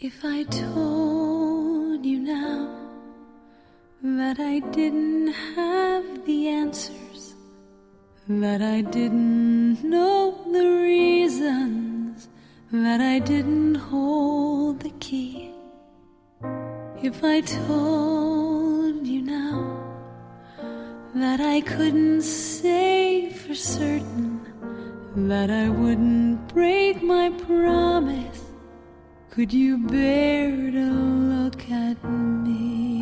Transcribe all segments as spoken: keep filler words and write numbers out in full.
If I told you now that I didn't have the answers, that I didn't know the reasons, that I didn't hold the key. If I told you now that I couldn't say for certain that I wouldn't break my promise, could you bear to look at me?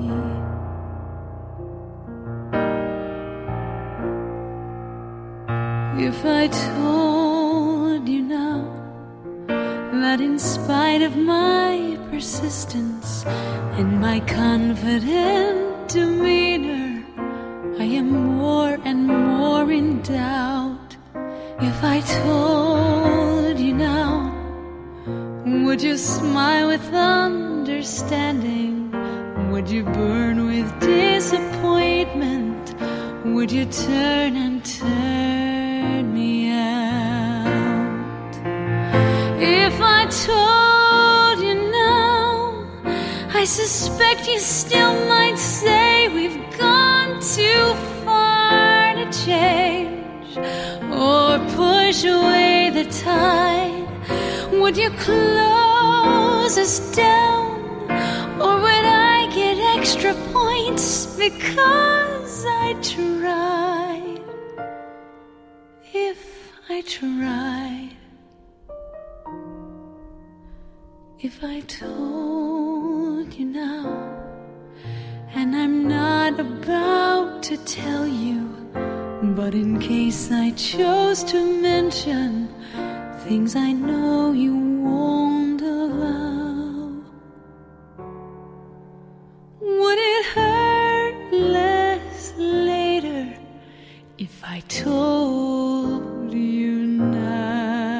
If I told you now that in spite of my persistence and my confident demeanor, I am more and more in doubt. If I told you now, would you smile with understanding? Would you burn with disappointment? Would you turn and turn me out? If I told you now, I suspect you still might say we've gone too far to change, or push away the tide. Would you close us down, or would I get extra points because I tried? If I tried, if I told you now, and I'm not about to tell you, but in case I chose to mention things I know you won't allow, would it hurt less later if I told you now?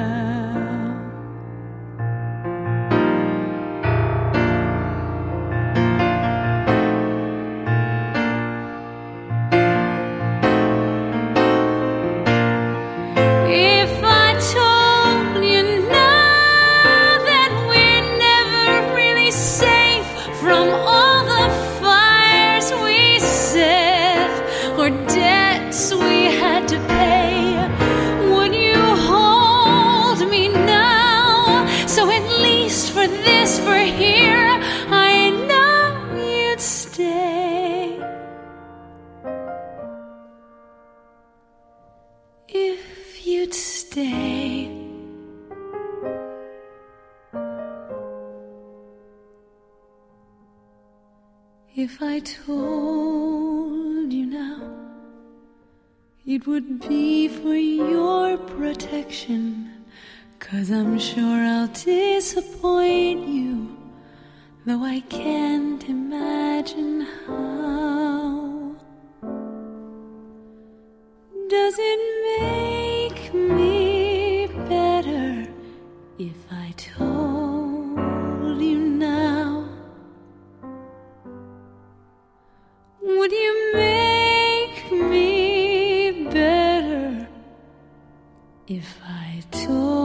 If I told you now, it would be for your protection, 'cause I'm sure I'll disappoint you, though I can't imagine how. Does it make me better if I told you now? Would you make me better if I told